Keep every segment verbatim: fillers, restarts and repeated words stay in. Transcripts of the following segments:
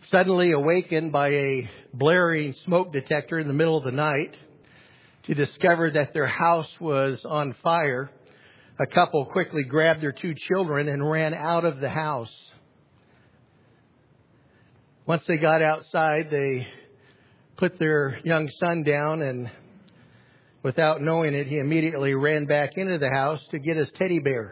suddenly awakened by a blaring smoke detector in the middle of the night to discover that their house was on fire, a couple quickly grabbed their two children and ran out of the house. Once they got outside, they put their young son down, and without knowing it, he immediately ran back into the house to get his teddy bear.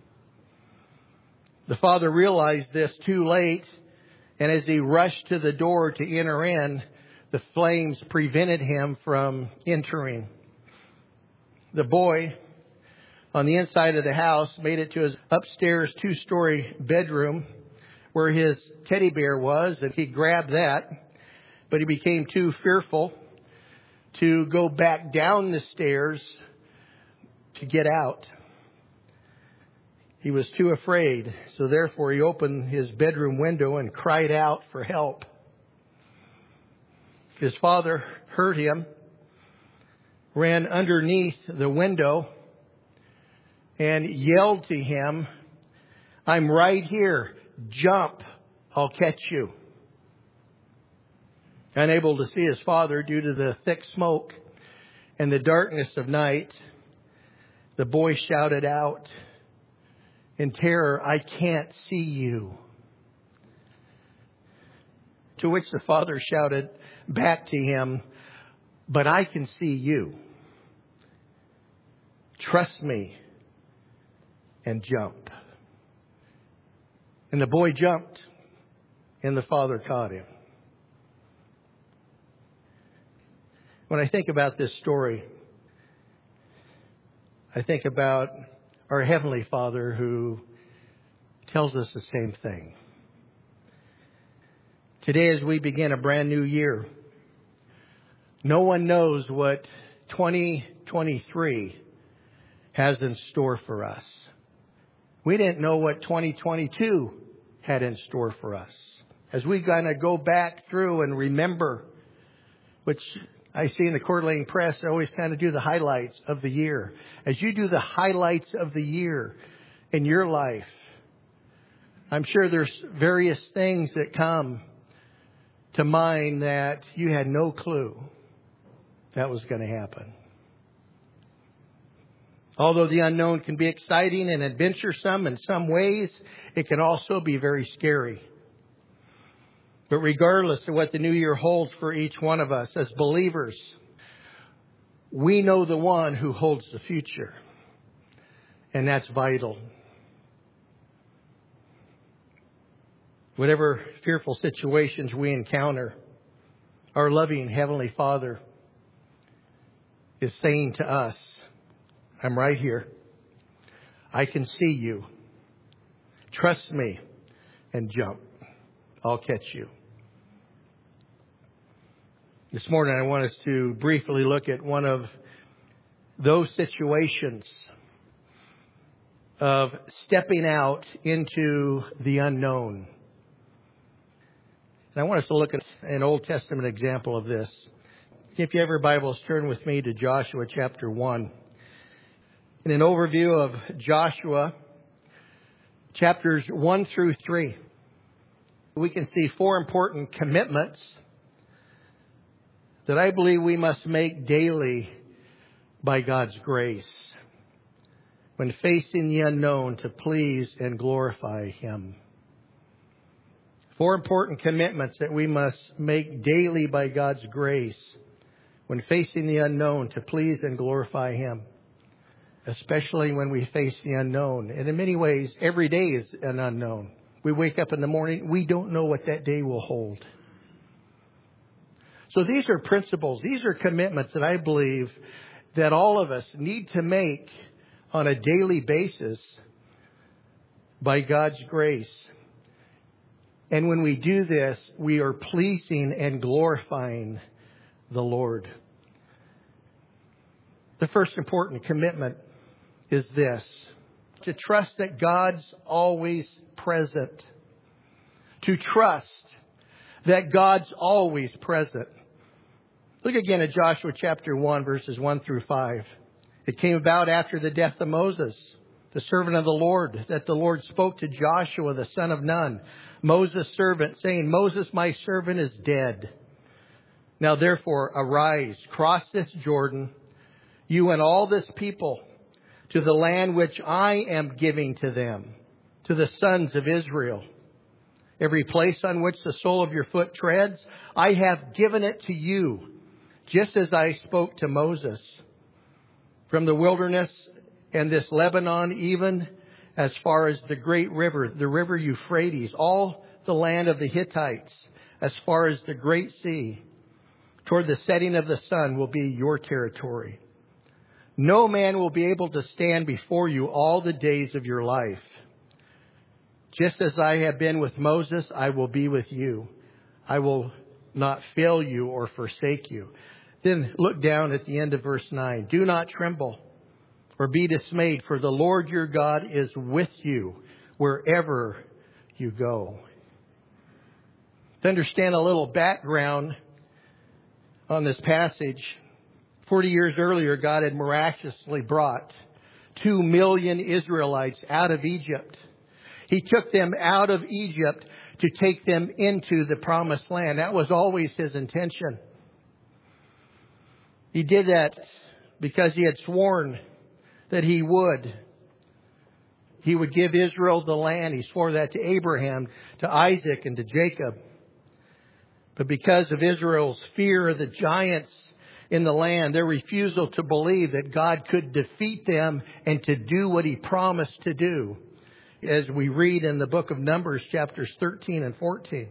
The father realized this too late, and as he rushed to the door to enter in, the flames prevented him from entering. The boy, on the inside of the house, made it to his upstairs two-story bedroom where his teddy bear was, and he grabbed that, but he became too fearful to go back down the stairs to get out. He was too afraid, so therefore he opened his bedroom window and cried out for help. His father heard him, ran underneath the window, and yelled to him, "I'm right here. Jump. I'll catch you." Unable to see his father due to the thick smoke and the darkness of night, the boy shouted out in terror, "I can't see you." To which the father shouted back to him, "But I can see you. Trust me and jump." And the boy jumped, and the father caught him. When I think about this story, I think about our Heavenly Father who tells us the same thing. Today, as we begin a brand new year, no one knows what twenty twenty-three has in store for us. We didn't know what twenty twenty-two had in store for us. As we kind of go back through and remember, which I see in the Coeur d'Alene Press, I always kind of do the highlights of the year. As you do the highlights of the year in your life, I'm sure there's various things that come to mind that you had no clue that was going to happen. Although the unknown can be exciting and adventuresome in some ways, it can also be very scary. But regardless of what the new year holds for each one of us as believers, we know the one who holds the future. And that's vital. Whatever fearful situations we encounter, our loving Heavenly Father is saying to us, "I'm right here. I can see you. Trust me and jump. I'll catch you." This morning, I want us to briefly look at one of those situations of stepping out into the unknown. And I want us to look at an Old Testament example of this. If you have your Bibles, turn with me to Joshua chapter one. In an overview of Joshua, chapters one through three, we can see four important commitments that I believe we must make daily by God's grace when facing the unknown to please and glorify Him. Four important commitments that we must make daily by God's grace when facing the unknown to please and glorify Him. Especially when we face the unknown. And in many ways, every day is an unknown. We wake up in the morning, we don't know what that day will hold. So these are principles, these are commitments that I believe that all of us need to make on a daily basis by God's grace. And when we do this, we are pleasing and glorifying the Lord. The first important commitment is this: to trust that God's always present. To trust that God's always present. Look again at Joshua chapter one, verses one through five. It came about after the death of Moses, the servant of the Lord, that the Lord spoke to Joshua, the son of Nun, Moses' servant, saying, Moses, my servant, is dead. Now therefore, arise, cross this Jordan, you and all this people, to the land which I am giving to them, to the sons of Israel. Every place on which the sole of your foot treads, I have given it to you, just as I spoke to Moses. From the wilderness and this Lebanon, even as far as the great river, the river Euphrates, all the land of the Hittites, as far as the great sea, toward the setting of the sun will be your territory. No man will be able to stand before you all the days of your life. Just as I have been with Moses, I will be with you. I will not fail you or forsake you. Then look down at the end of verse nine. Do not tremble or be dismayed, for the Lord your God is with you wherever you go. To understand a little background on this passage, forty years earlier, God had miraculously brought two million Israelites out of Egypt. He took them out of Egypt to take them into the promised land. That was always His intention. He did that because He had sworn that He would. He would give Israel the land. He swore that to Abraham, to Isaac, and to Jacob. But because of Israel's fear of the giants in the land, their refusal to believe that God could defeat them and to do what He promised to do, as we read in the book of Numbers, chapters thirteen and fourteen.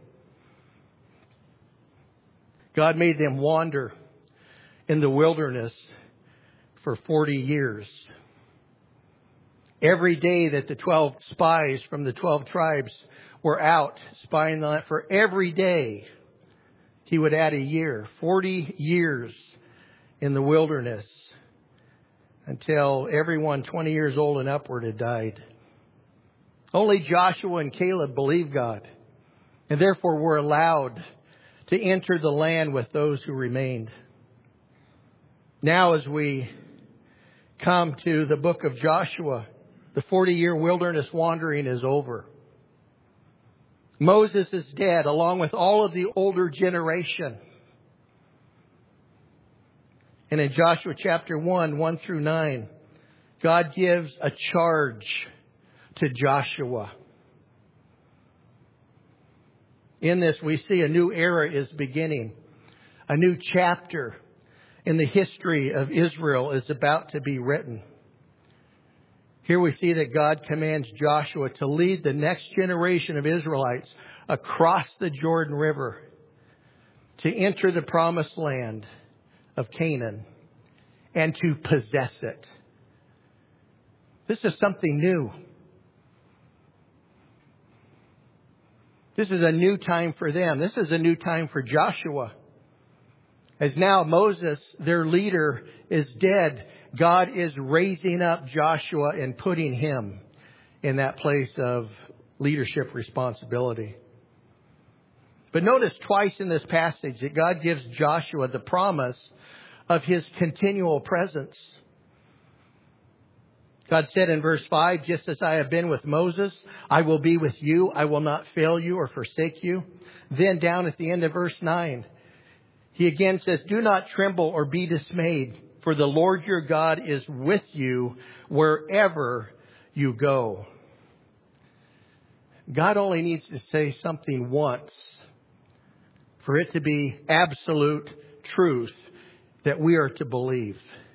God made them wander in the wilderness for forty years. Every day that the twelve spies from the twelve tribes were out spying the land, for every day He would add a year. forty years in the wilderness until everyone twenty years old and upward had died. Only Joshua and Caleb believed God, and therefore were allowed to enter the land with those who remained. Now, as we come to the book of Joshua, the forty-year wilderness wandering is over. Moses is dead, along with all of the older generation. And in Joshua chapter one, one through nine, God gives a charge to Joshua. In this, we see a new era is beginning. A new chapter in the history of Israel is about to be written. Here we see that God commands Joshua to lead the next generation of Israelites across the Jordan River to enter the promised land of Canaan and to possess it. This is something new. This is a new time for them. This is a new time for Joshua. As now Moses, their leader, is dead, God is raising up Joshua and putting him in that place of leadership responsibility. But notice twice in this passage that God gives Joshua the promise of His continual presence. God said in verse five, just as I have been with Moses, I will be with you. I will not fail you or forsake you. Then down at the end of verse nine, He again says, do not tremble or be dismayed, for the Lord your God is with you wherever you go. God only needs to say something once for it to be absolute truth that we are to believe.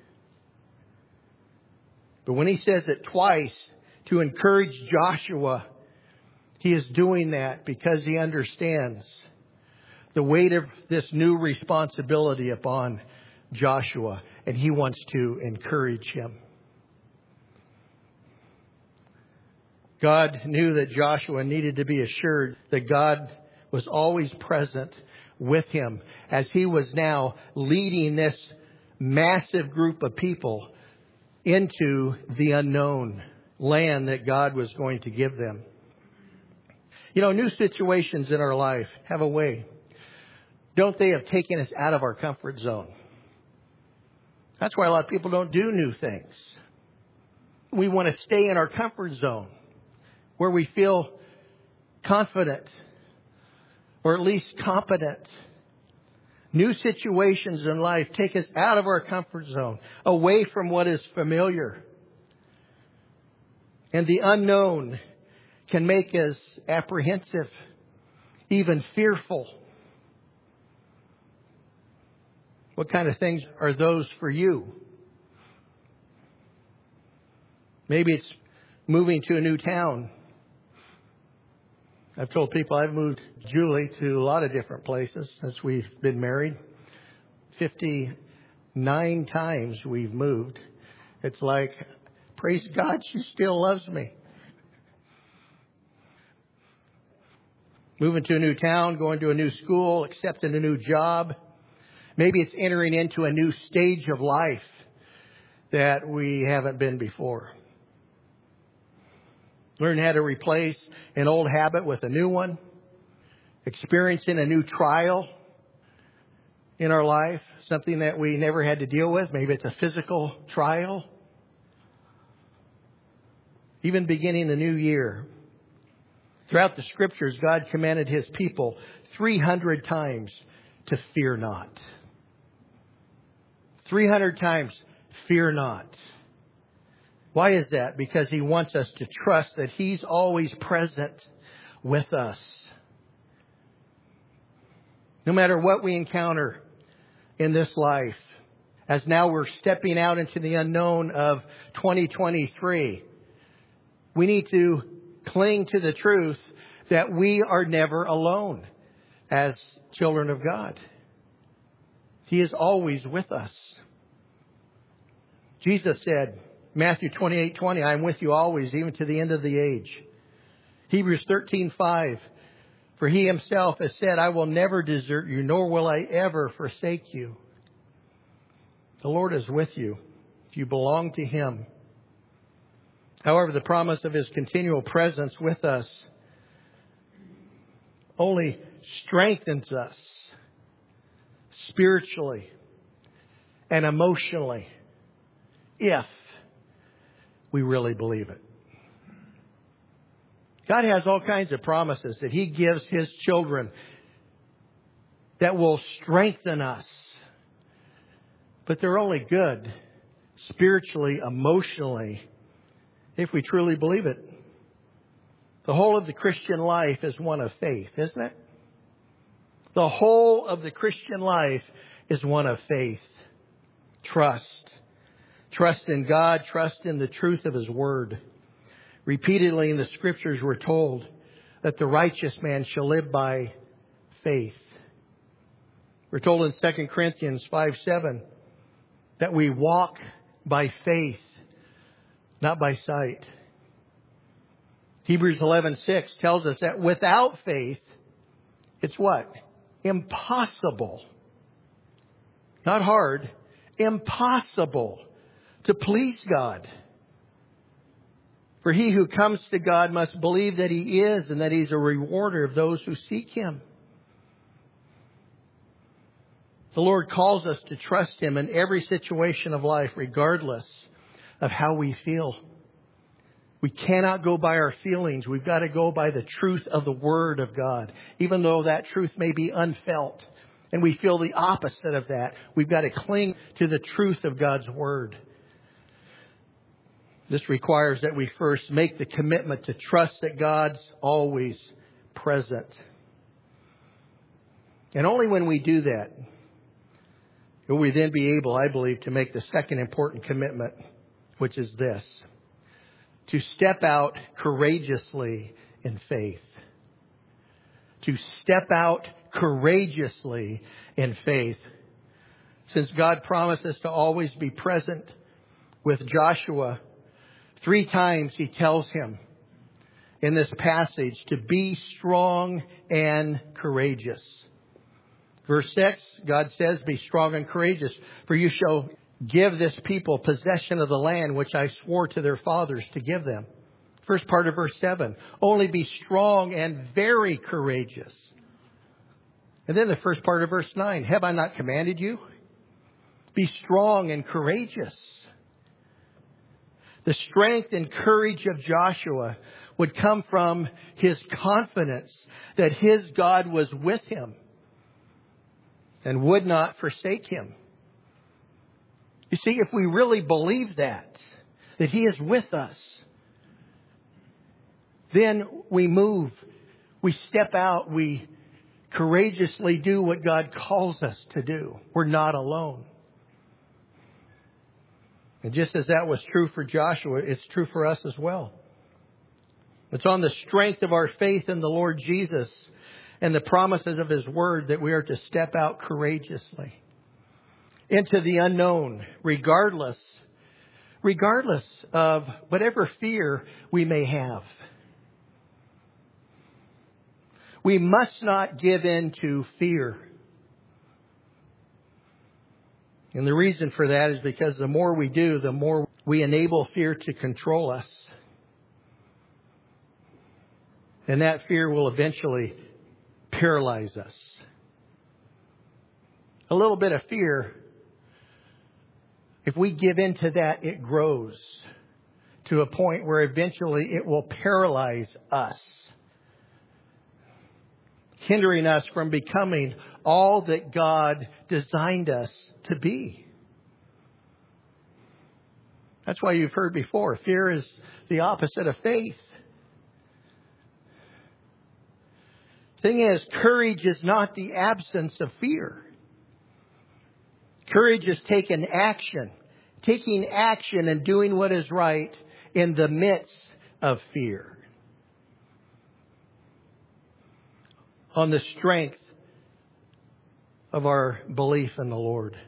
But when He says it twice to encourage Joshua, He is doing that because He understands the weight of this new responsibility upon Joshua, and He wants to encourage him. God knew that Joshua needed to be assured that God was always present with him as he was now leading this massive group of people into the unknown land that God was going to give them. You know, new situations in our life have a way, don't they, of taking us out of our comfort zone. That's why a lot of people don't do new things. We want to stay in our comfort zone where we feel confident or at least competent. New situations in life take us out of our comfort zone, away from what is familiar. And the unknown can make us apprehensive, even fearful. What kind of things are those for you? Maybe it's moving to a new town. I've told people I've moved Julie to a lot of different places since we've been married. fifty-nine times we've moved. It's like, praise God, she still loves me. Moving to a new town, going to a new school, accepting a new job. Maybe it's entering into a new stage of life that we haven't been before. Learn how to replace an old habit with a new one. Experiencing a new trial in our life. Something that we never had to deal with. Maybe it's a physical trial. Even beginning a new year. Throughout the Scriptures, God commanded His people three hundred times to fear not. three hundred times, fear not. Why is that? Because He wants us to trust that He's always present with us. No matter what we encounter in this life, as now we're stepping out into the unknown of twenty twenty-three, we need to cling to the truth that we are never alone as children of God. He is always with us. Jesus said, Matthew twenty-eight twenty, I am with you always, even to the end of the age. Hebrews thirteen five, for He Himself has said, I will never desert you, nor will I ever forsake you. The Lord is with you if you belong to Him. However, the promise of His continual presence with us only strengthens us spiritually and emotionally if we really believe it. God has all kinds of promises that He gives His children that will strengthen us. But they're only good spiritually, emotionally, if we truly believe it. The whole of the Christian life is one of faith, isn't it? The whole of the Christian life is one of faith. Trust. Trust in God. Trust in the truth of His Word. Repeatedly in the Scriptures we're told that the righteous man shall live by faith. We're told in Second Corinthians five seven that we walk by faith, not by sight. Hebrews eleven six tells us that without faith, it's what? Impossible. Not hard. Impossible to please God. For he who comes to God must believe that He is and that He's a rewarder of those who seek Him. The Lord calls us to trust Him in every situation of life, regardless of how we feel. We cannot go by our feelings. We've got to go by the truth of the Word of God. Even though that truth may be unfelt and we feel the opposite of that, we've got to cling to the truth of God's Word. This requires that we first make the commitment to trust that God's always present. And only when we do that will we then be able, I believe, to make the second important commitment, which is this: to step out courageously in faith. To step out courageously in faith. Since God promises to always be present with Joshua, three times He tells him in this passage to be strong and courageous. Verse six, God says, be strong and courageous, for you shall give this people possession of the land which I swore to their fathers to give them. First part of verse seven, only be strong and very courageous. And then the first part of verse nine, have I not commanded you? Be strong and courageous. The strength and courage of Joshua would come from his confidence that his God was with him and would not forsake him. You see, if we really believe that, that he is with us, then we move, we step out, we courageously do what God calls us to do. We're not alone. And just as that was true for Joshua, it's true for us as well. It's on the strength of our faith in the Lord Jesus and the promises of his word that we are to step out courageously into the unknown, regardless, regardless of whatever fear we may have. We must not give in to fear. And the reason for that is because the more we do, the more we enable fear to control us. And that fear will eventually paralyze us. A little bit of fear, if we give in to that, it grows to a point where eventually it will paralyze us, hindering us from becoming all that God designed us to be. That's why you've heard before, fear is the opposite of faith. Thing is, courage is not the absence of fear. Courage is taking action, taking action and doing what is right in the midst of fear. On the strength of our belief in the Lord.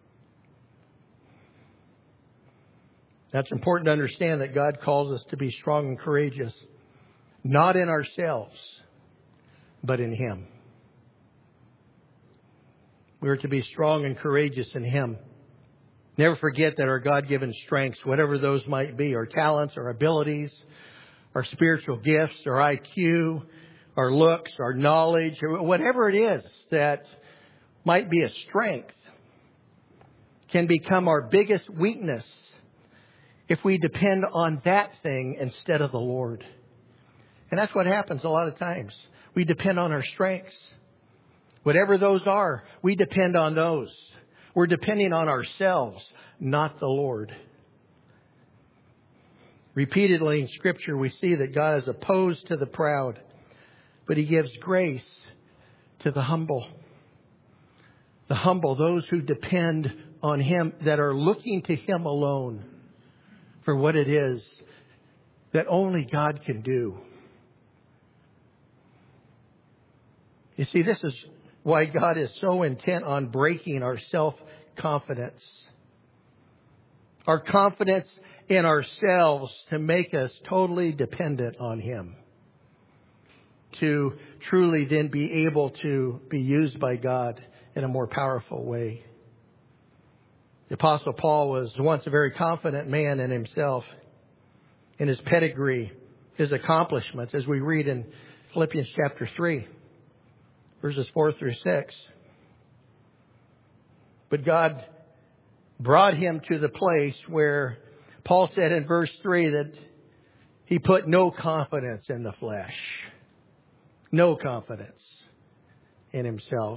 That's important to understand that God calls us to be strong and courageous, not in ourselves, but in Him. We are to be strong and courageous in Him. Never forget that our God-given strengths, whatever those might be, our talents, our abilities, our spiritual gifts, our I Q, our looks, our knowledge, whatever it is that might be a strength, can become our biggest weakness if we depend on that thing instead of the Lord. And that's what happens a lot of times. We depend on our strengths. Whatever those are, we depend on those. We're depending on ourselves, not the Lord. Repeatedly in Scripture, we see that God is opposed to the proud, but He gives grace to the humble. The humble, those who depend on Him, that are looking to Him alone for what it is that only God can do. You see, this is why God is so intent on breaking our self-confidence. Our confidence in ourselves to make us totally dependent on Him. To truly then be able to be used by God in a more powerful way. The Apostle Paul was once a very confident man in himself, in his pedigree, his accomplishments, as we read in Philippians chapter three, verses four through six. But God brought him to the place where Paul said in verse three that he put no confidence in the flesh. No confidence in himself.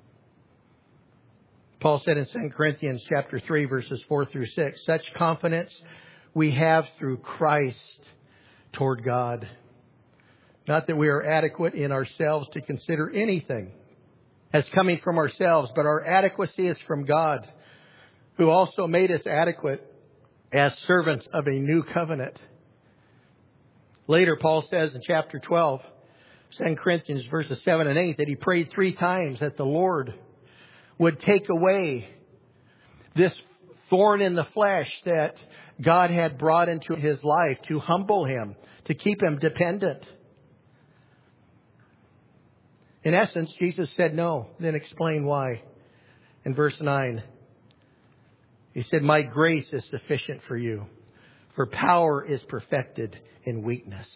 Paul said in Second Corinthians chapter three, verses four through six, such confidence we have through Christ toward God. Not that we are adequate in ourselves to consider anything as coming from ourselves, but our adequacy is from God, who also made us adequate as servants of a new covenant. Later, Paul says in chapter twelve, Second Corinthians verses seven and eight, that he prayed three times that the Lord would take away this thorn in the flesh that God had brought into his life to humble him, to keep him dependent. In essence, Jesus said no, then explain why. In verse nine, He said, my grace is sufficient for you, for power is perfected in weakness.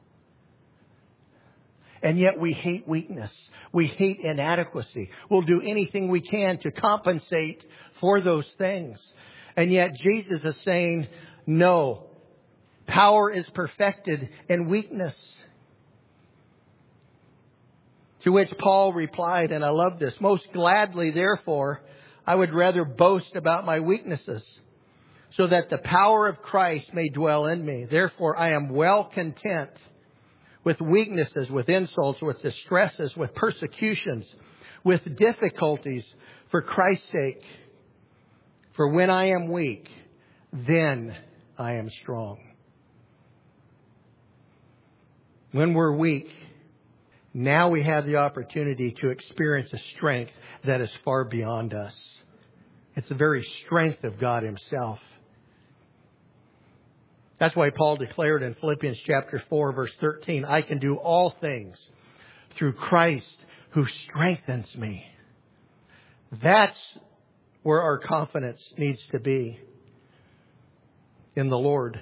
And yet we hate weakness. We hate inadequacy. We'll do anything we can to compensate for those things. And yet Jesus is saying, no, Power is perfected in weakness. To which Paul replied, and I love this, most gladly, therefore, I would rather boast about my weaknesses, so that the power of Christ may dwell in me. Therefore, I am well content with weaknesses, with insults, with distresses, with persecutions, with difficulties, for Christ's sake. For when I am weak, then I am strong. When we're weak, now we have the opportunity to experience a strength that is far beyond us. It's the very strength of God Himself. That's why Paul declared in Philippians chapter four, verse thirteen, I can do all things through Christ who strengthens me. That's where our confidence needs to be, in the Lord.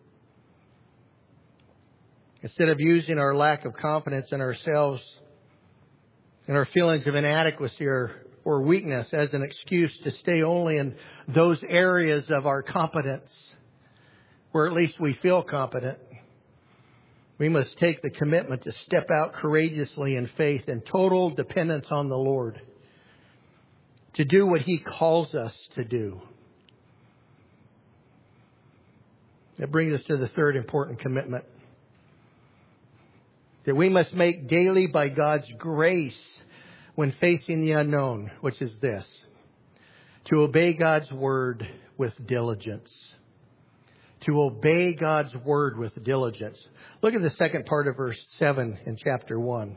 Instead of using our lack of confidence in ourselves and our feelings of inadequacy or, or weakness as an excuse to stay only in those areas of our competence where at least we feel competent, we must take the commitment to step out courageously in faith and total dependence on the Lord to do what He calls us to do. That brings us to the third important commitment that we must make daily by God's grace when facing the unknown, which is this: to obey God's word with diligence. To obey God's word with diligence. Look at the second part of verse seven in chapter one,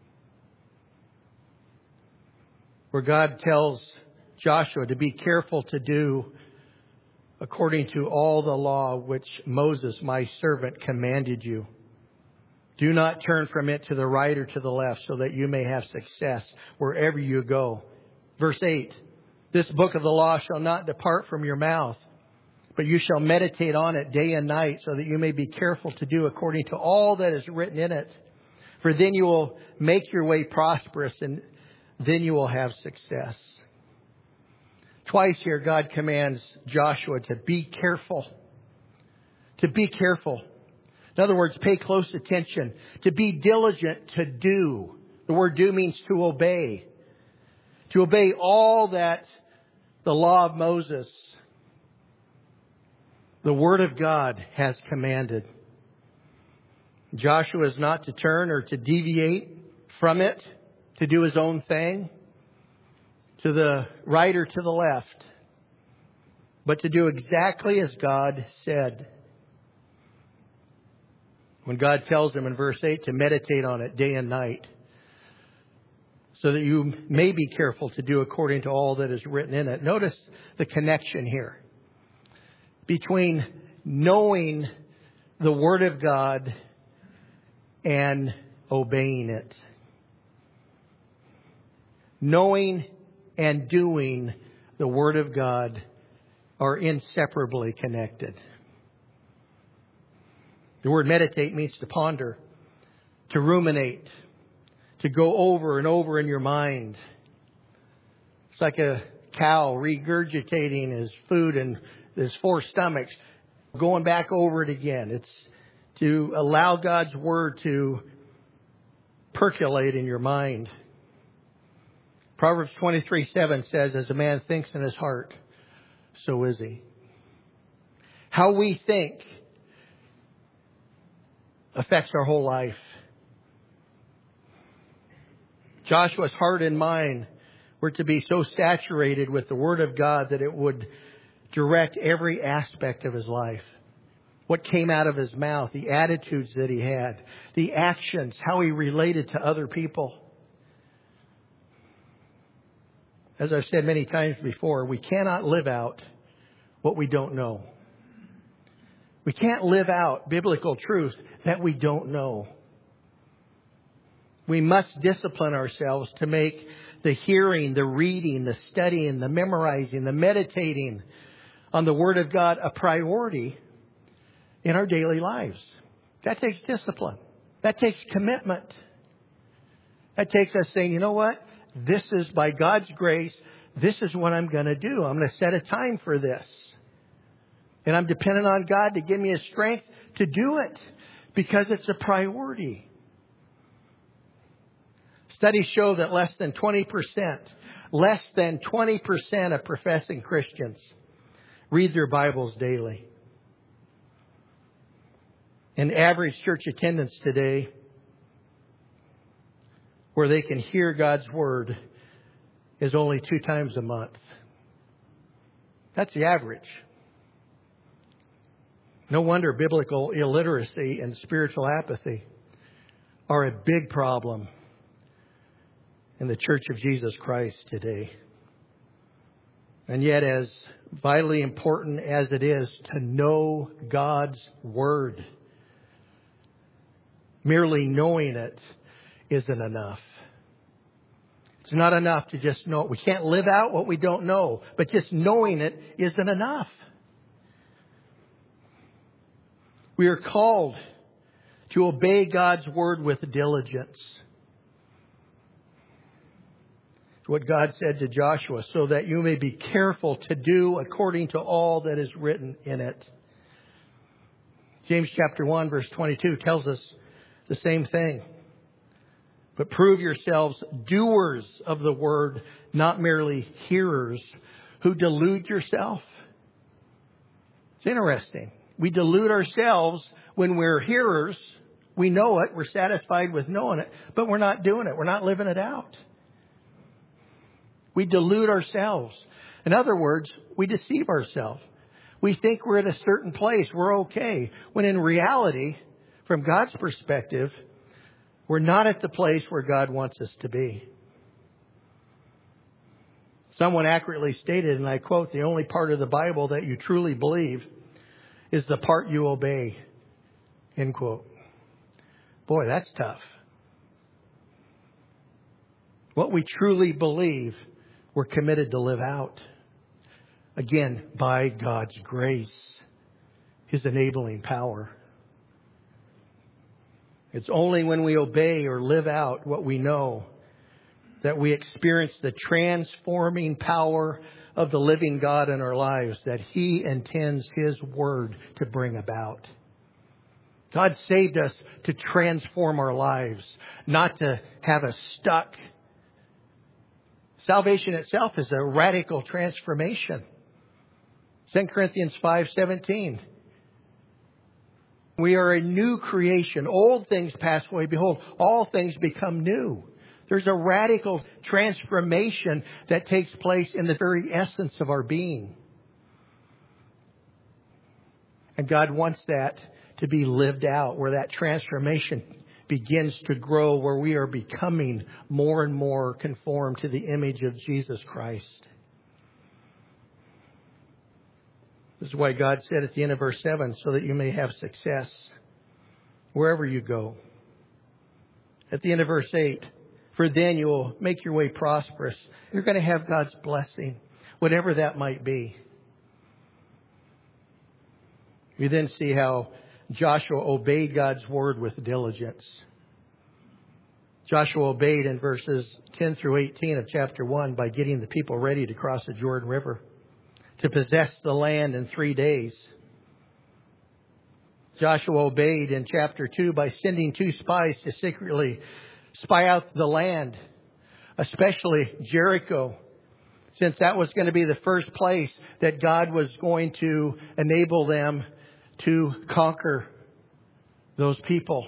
where God tells Joshua to be careful to do according to all the law which Moses, my servant, commanded you. Do not turn from it to the right or to the left, so that you may have success wherever you go. Verse eight, this book of the law shall not depart from your mouth, but you shall meditate on it day and night, so that you may be careful to do according to all that is written in it. For then you will make your way prosperous, and then you will have success. Twice here, God commands Joshua to be careful. To be careful. In other words, pay close attention. To be diligent to do. The word do means to obey. To obey all that the law of Moses, the Word of God, has commanded. Joshua is not to turn or to deviate from it, to do his own thing, to the right or to the left, but to do exactly as God said. When God tells him in verse eight to meditate on it day and night, so that you may be careful to do according to all that is written in it. Notice the connection here between knowing the Word of God and obeying it. Knowing and doing the Word of God are inseparably connected. The word meditate means to ponder, to ruminate, to go over and over in your mind. It's like a cow regurgitating his food in his four stomachs, going back over it again. It's to allow God's Word to percolate in your mind. Proverbs twenty-three seven says, as a man thinks in his heart, so is he. How we think affects our whole life. Joshua's heart and mind were to be so saturated with the Word of God that it would direct every aspect of his life. What came out of his mouth, the attitudes that he had, the actions, how he related to other people. As I've said many times before, we cannot live out what we don't know. We can't live out biblical truth that we don't know. We must discipline ourselves to make the hearing, the reading, the studying, the memorizing, the meditating on the Word of God a priority in our daily lives. That takes discipline. That takes commitment. That takes us saying, you know what? This is by God's grace. This is what I'm going to do. I'm going to set a time for this. And I'm dependent on God to give me a strength to do it because it's a priority. Studies show that less than twenty percent, less than twenty percent of professing Christians read their Bibles daily. And average church attendance today, where they can hear God's Word, is only two times a month. That's the average. No wonder biblical illiteracy and spiritual apathy are a big problem in the Church of Jesus Christ today. And yet, as vitally important as it is to know God's Word, merely knowing it isn't enough. It's not enough to just know it. We can't live out what we don't know, but just knowing it isn't enough. We are called to obey God's Word with diligence. It's what God said to Joshua, so that you may be careful to do according to all that is written in it. James chapter one verse twenty-two tells us the same thing. But prove yourselves doers of the word, not merely hearers who delude yourself. It's interesting. We delude ourselves when we're hearers. We know it. We're satisfied with knowing it, but we're not doing it. We're not living it out. We delude ourselves. In other words, we deceive ourselves. We think we're at a certain place. We're okay. When in reality, from God's perspective, we're not at the place where God wants us to be. Someone accurately stated, and I quote, the only part of the Bible that you truly believe is the part you obey. End quote. Boy, that's tough. What we truly believe, we're committed to live out. Again, by God's grace, His enabling power. It's only when we obey or live out what we know that we experience the transforming power of the living God in our lives that He intends His Word to bring about. God saved us to transform our lives, not to have us stuck. Salvation itself is a radical transformation. Second Corinthians five seventeen. We are a new creation. Old things pass away. Behold, all things become new. There's a radical transformation that takes place in the very essence of our being. And God wants that to be lived out, where that transformation begins to grow, where we are becoming more and more conformed to the image of Jesus Christ. This is why God said at the end of verse seven, so that you may have success wherever you go. At the end of verse eight, for then you will make your way prosperous. You're going to have God's blessing, whatever that might be. We then see how Joshua obeyed God's word with diligence. Joshua obeyed in verses ten through eighteen of chapter one by getting the people ready to cross the Jordan River, to possess the land in three days. Joshua obeyed in chapter two by sending two spies to secretly spy out the land, especially Jericho, since that was going to be the first place that God was going to enable them to conquer those people.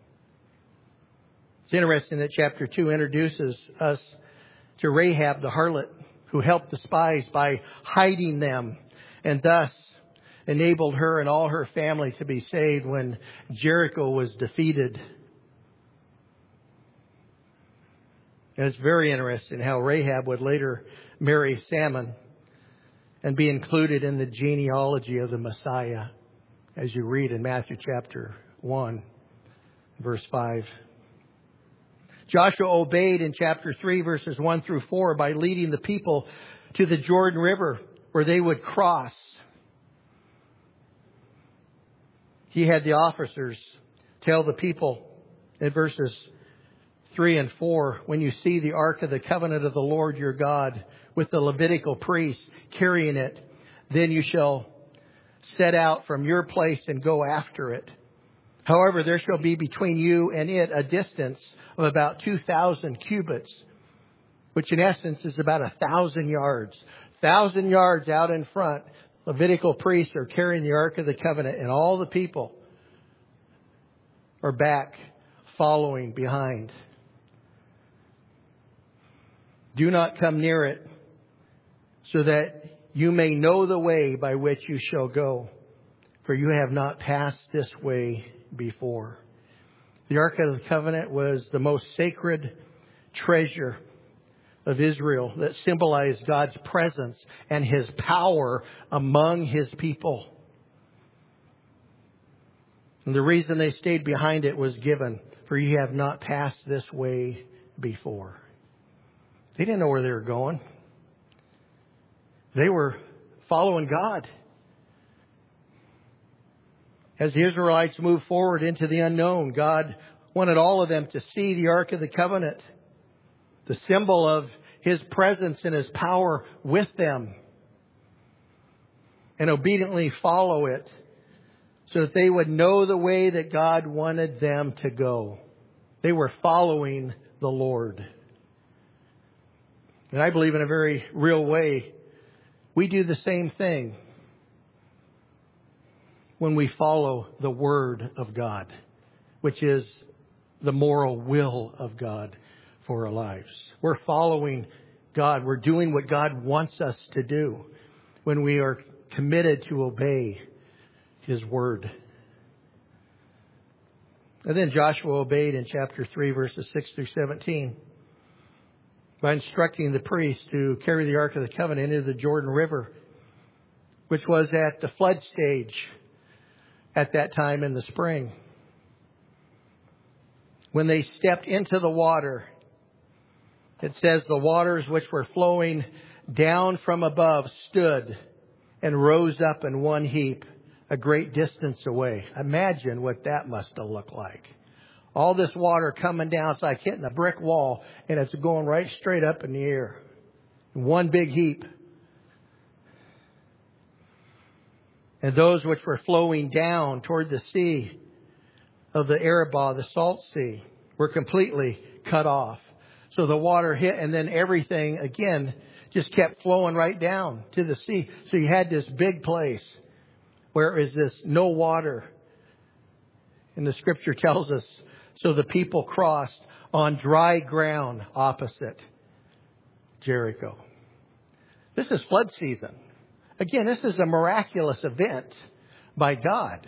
It's interesting that chapter two introduces us to Rahab the harlot, who helped the spies by hiding them and thus enabled her and all her family to be saved when Jericho was defeated. And it's very interesting how Rahab would later marry Salmon and be included in the genealogy of the Messiah, as you read in Matthew chapter one, verse five. Joshua obeyed in chapter three, verses one through four, by leading the people to the Jordan River where they would cross. He had the officers tell the people in verses three and four, when you see the ark of the covenant of the Lord your God with the Levitical priests carrying it, then you shall set out from your place and go after it. However, there shall be between you and it a distance of about two thousand cubits, which in essence is about a thousand yards. Thousand yards out in front, Levitical priests are carrying the Ark of the Covenant, and all the people are back following behind. Do not come near it, so that you may know the way by which you shall go, for you have not passed this way before. The Ark of the Covenant was the most sacred treasure of Israel that symbolized God's presence and His power among His people. And the reason they stayed behind it was given, for you have not passed this way before. They didn't know where they were going. They were following God. As the Israelites moved forward into the unknown, God wanted all of them to see the Ark of the Covenant, the symbol of His presence and His power with them, and obediently follow it so that they would know the way that God wanted them to go. They were following the Lord. And I believe in a very real way, we do the same thing when we follow the Word of God, which is the moral will of God for our lives. We're following God. We're doing what God wants us to do when we are committed to obey His Word. And then Joshua obeyed in chapter three, verses six through seventeen, by instructing the priests to carry the Ark of the Covenant into the Jordan River, which was at the flood stage at that time in the spring. When they stepped into the water, it says the waters which were flowing down from above stood and rose up in one heap a great distance away. Imagine what that must have looked like. All this water coming down, it's like hitting a brick wall, and it's going right straight up in the air. In one big heap. And those which were flowing down toward the sea of the Arabah, the Salt Sea, were completely cut off. So the water hit, and then everything, again, just kept flowing right down to the sea. So you had this big place where is this no water. And the Scripture tells us, so the people crossed on dry ground opposite Jericho. This is flood season. Again, this is a miraculous event by God.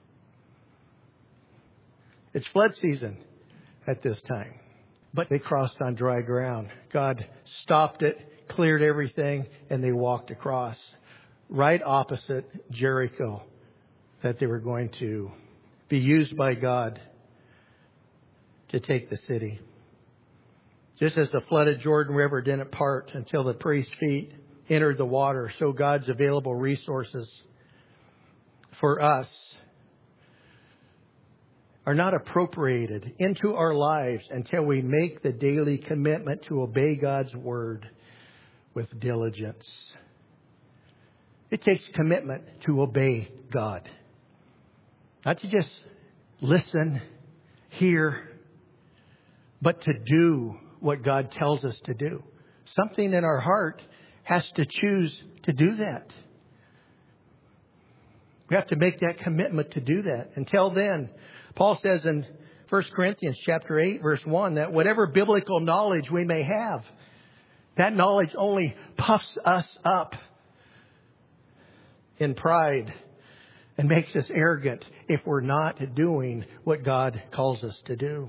It's flood season at this time. But they crossed on dry ground. God stopped it, cleared everything, and they walked across right opposite Jericho that they were going to be used by God to take the city. Just as the flooded Jordan River didn't part until the priest's feet entered the water, so God's available resources for us are not appropriated into our lives until we make the daily commitment to obey God's Word with diligence. It takes commitment to obey God. Not to just listen, hear, but to do what God tells us to do. Something in our heart has to choose to do that. We have to make that commitment to do that. Until then, Paul says in First Corinthians chapter eight, verse one, that whatever biblical knowledge we may have, that knowledge only puffs us up in pride and makes us arrogant if we're not doing what God calls us to do.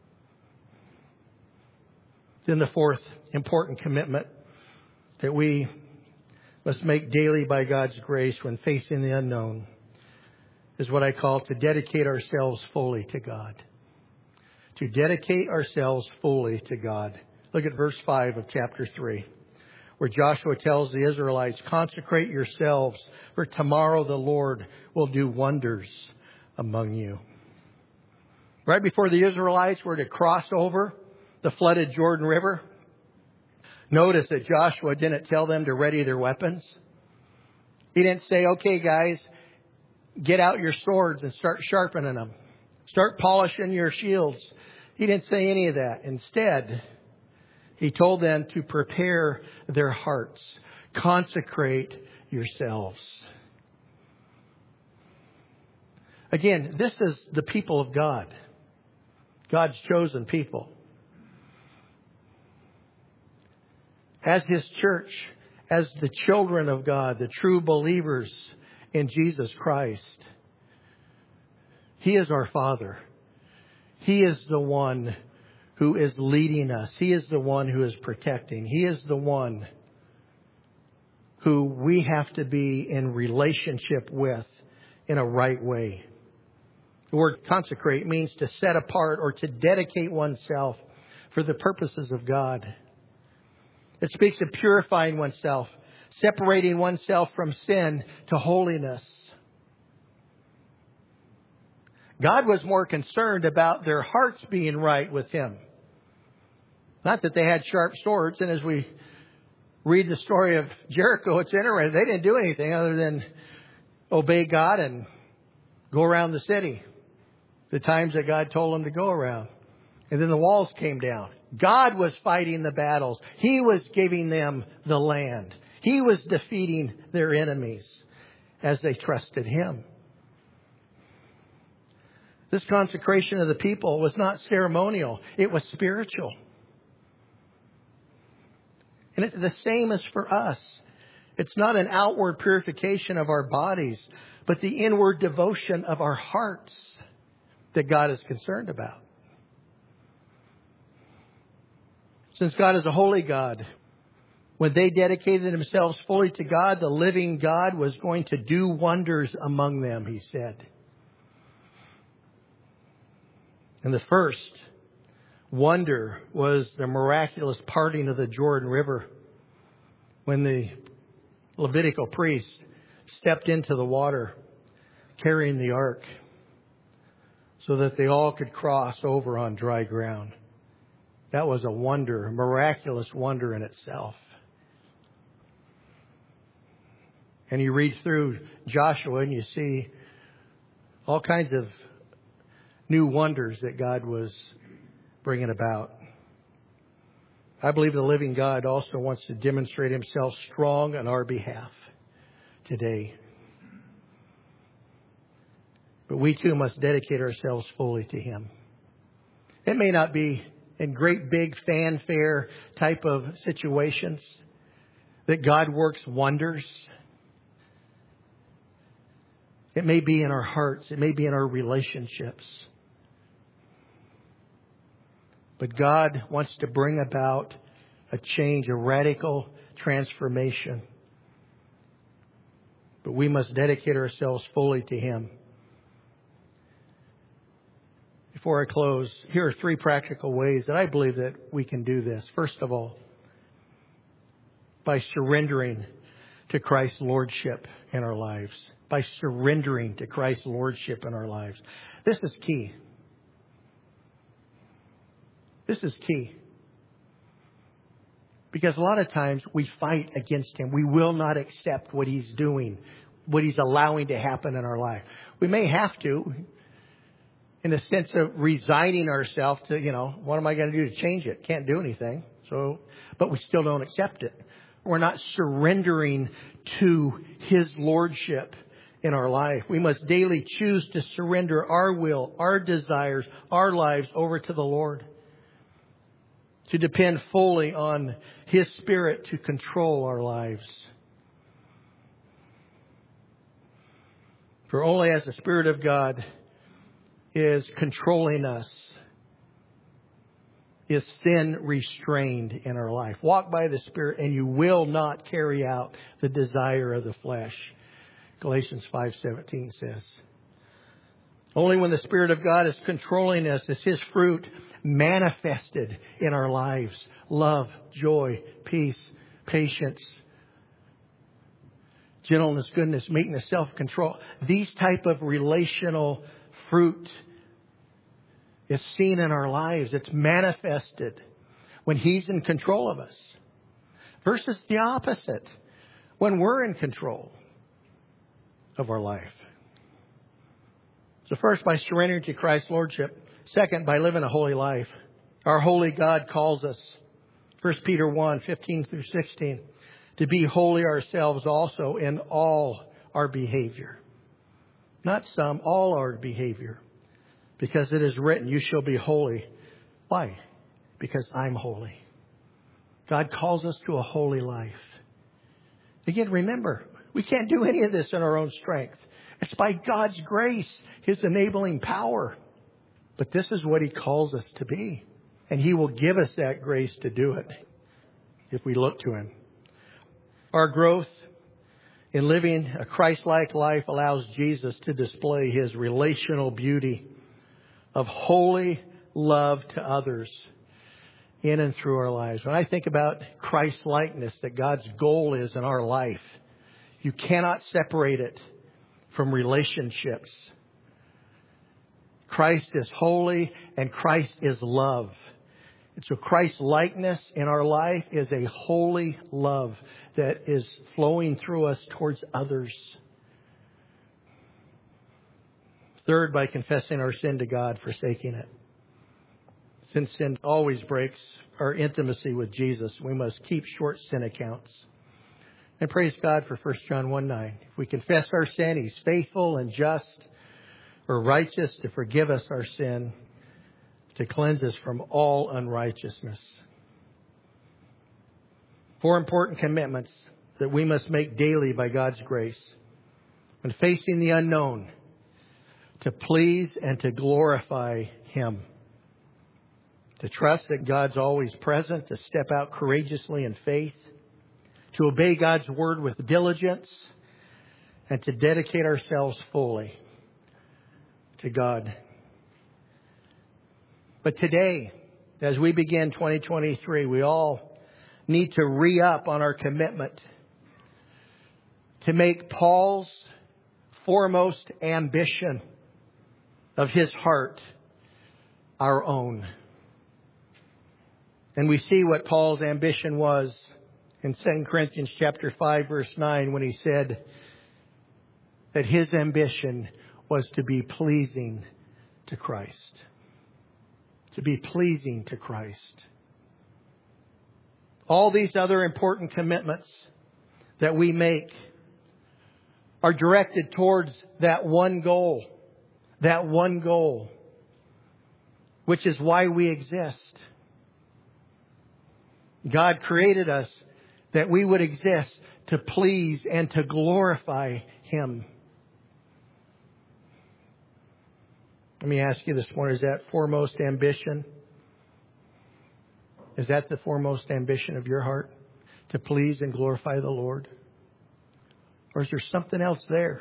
Then the fourth important commitment that we must make daily by God's grace when facing the unknown is what I call to dedicate ourselves fully to God. To dedicate ourselves fully to God. Look at verse five of chapter three, where Joshua tells the Israelites, consecrate yourselves, for tomorrow the Lord will do wonders among you. Right before the Israelites were to cross over the flooded Jordan River, notice that Joshua didn't tell them to ready their weapons. He didn't say, okay, guys, get out your swords and start sharpening them. Start polishing your shields. He didn't say any of that. Instead, he told them to prepare their hearts. Consecrate yourselves. Again, this is the people of God. God's chosen people. As His church, as the children of God, the true believers in Jesus Christ, He is our Father. He is the one who is leading us. He is the one who is protecting. He is the one who we have to be in relationship with in a right way. The word consecrate means to set apart or to dedicate oneself for the purposes of God. It speaks of purifying oneself, separating oneself from sin to holiness. God was more concerned about their hearts being right with Him. Not that they had sharp swords. And as we read the story of Jericho, it's interesting. They didn't do anything other than obey God and go around the city the times that God told them to go around. And then the walls came down. God was fighting the battles. He was giving them the land. He was defeating their enemies as they trusted Him. This consecration of the people was not ceremonial. It was spiritual. And it's the same as for us. It's not an outward purification of our bodies, but the inward devotion of our hearts that God is concerned about. Since God is a holy God, when they dedicated themselves fully to God, the living God was going to do wonders among them, He said. And the first wonder was the miraculous parting of the Jordan River when the Levitical priest stepped into the water carrying the ark so that they all could cross over on dry ground. That was a wonder, a miraculous wonder in itself. And you read through Joshua and you see all kinds of new wonders that God was bringing about. I believe the living God also wants to demonstrate Himself strong on our behalf today. But we too must dedicate ourselves fully to Him. It may not be in great big fanfare type of situations that God works wonders. It may be in our hearts. It may be in our relationships. But God wants to bring about a change, a radical transformation. But we must dedicate ourselves fully to Him. Before I close, here are three practical ways that I believe that we can do this. First of all, by surrendering to Christ's Lordship in our lives. By surrendering to Christ's Lordship in our lives. This is key. This is key. Because a lot of times we fight against Him. We will not accept what He's doing, what He's allowing to happen in our life. We may have to, in the sense of resigning ourselves to, you know, what am I going to do to change it? Can't do anything. So, but we still don't accept it. We're not surrendering to His Lordship in our life. We must daily choose to surrender our will, our desires, our lives over to the Lord. To depend fully on His Spirit to control our lives. For only as the Spirit of God is controlling us, is sin restrained in our life. Walk by the Spirit and you will not carry out the desire of the flesh. Galatians five seventeen says. Only when the Spirit of God is controlling us is His fruit manifested in our lives. Love, joy, peace, patience, gentleness, goodness, meekness, self-control. These type of relational fruit is seen in our lives. It's manifested when He's in control of us. Versus the opposite, when we're in control of our life. So first, by surrendering to Christ's Lordship. Second, by living a holy life. Our holy God calls us, First Peter one, fifteen through sixteen, to be holy ourselves also in all our behavior. Not some, all our behavior. Because it is written, you shall be holy. Why? Because I'm holy. God calls us to a holy life. Again, remember, we can't do any of this in our own strength. It's by God's grace, His enabling power. But this is what He calls us to be. And He will give us that grace to do it if we look to Him. Our growth in living a Christ-like life allows Jesus to display His relational beauty of holy love to others in and through our lives. When I think about Christ-likeness, that God's goal is in our life, you cannot separate it from relationships. Christ is holy and Christ is love. And so Christ-likeness in our life is a holy love that is flowing through us towards others. Third, by confessing our sin to God, forsaking it. Since sin always breaks our intimacy with Jesus, we must keep short sin accounts. And praise God for First John one nine. If we confess our sin, He's faithful and just or righteous to forgive us our sin, to cleanse us from all unrighteousness. Four important commitments that we must make daily by God's grace. When facing the unknown, to please and to glorify Him. To trust that God's always present, to step out courageously in faith, to obey God's word with diligence, and to dedicate ourselves fully to God. But today, as we begin twenty twenty-three, we all need to re-up on our commitment to make Paul's foremost ambition of his heart our own. And we see what Paul's ambition was in Second Corinthians chapter five, verse nine, when he said that his ambition was to be pleasing to Christ. To be pleasing to Christ. All these other important commitments that we make are directed towards that one goal. That one goal. Which is why we exist. God created us that we would exist to please and to glorify Him. Let me ask you this morning, is that foremost ambition? Is that the foremost ambition of your heart? To please and glorify the Lord? Or is there something else there?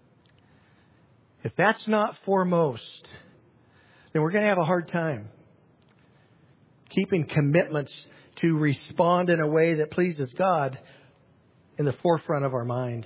If that's not foremost, then we're going to have a hard time keeping commitments to respond in a way that pleases God in the forefront of our mind.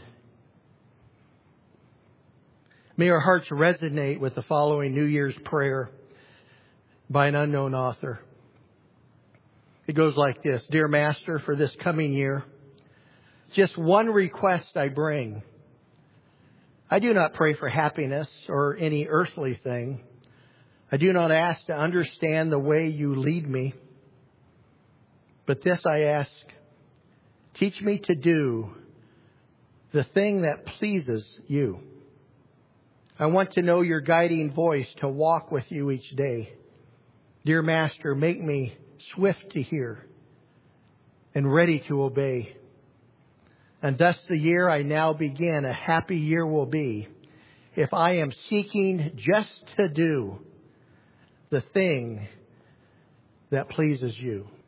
May our hearts resonate with the following New Year's prayer by an unknown author. It goes like this. Dear Master, for this coming year, just one request I bring. I do not pray for happiness or any earthly thing. I do not ask to understand the way you lead me. But this I ask, teach me to do the thing that pleases you. I want to know your guiding voice to walk with you each day. Dear Master, make me swift to hear and ready to obey. And thus the year I now begin, a happy year will be if I am seeking just to do the thing that pleases you.